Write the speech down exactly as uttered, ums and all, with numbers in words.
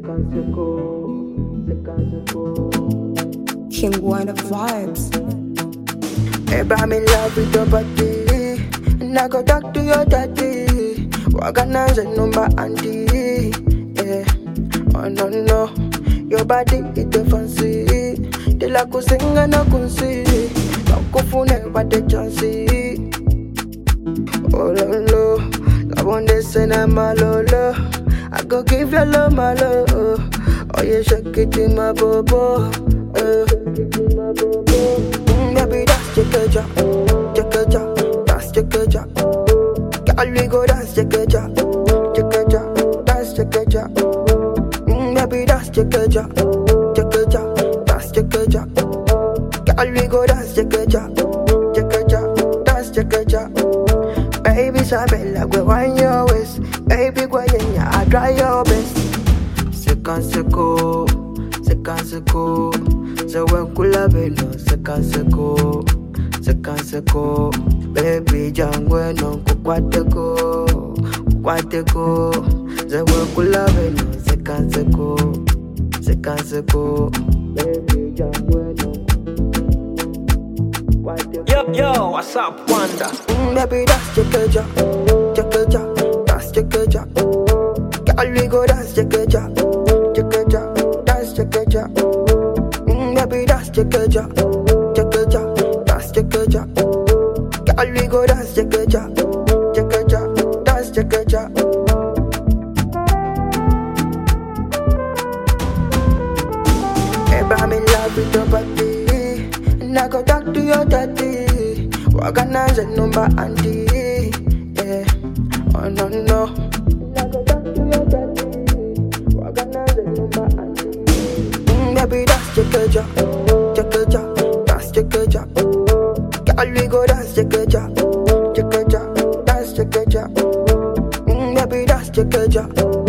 King One of Vibes. Babe, I'm in love with your body, and I go talk to your daddy. Organize a number auntie, yeah. Oh no no, your body it the fancy. They like to sing and I can see. Don't go for never the chance. Oh no no, I want this and I'm a lolo. I go give you love my love. Oh you shake it in my bobo. Uh. Mm, baby, that's your keja, your keja, that's your keja. Girl, we go dance your keja, your keja, that's your keja. Mm, baby, that's your keja, your keja, that's your keja. Girl, we go dance your keja, your keja, that's your keja. Baby, Sabella, go wind your waist. Baby, go in, I try your best. Second, second, second, second. Se wen kula beno, seka seko, seka seko. Baby jangwe no kukwateko, kukwateko. Se wen kula beno, seka seko, seka seko. Baby jangwe no kukwateko. Yo, yo, what's up, Wanda? Mm, baby, that's your keja, your keja, that's your keja. Girl, we go dance your keja, your keja, that's your keja. Baby, that's your keja, your keja, that's your keja. Girl, we go dance your keja, your keja, that's your keja. Baby, I'm in love with your body, and I go talk to your daddy. Organize a number auntie, yeah. Oh no no, and I go talk to your daddy. Organize a number auntie. Mm, baby, that's your keja, your keja, that's your keja. Girl, we go dance your keja, your keja, that's your keja. Mm, baby, that's your keja.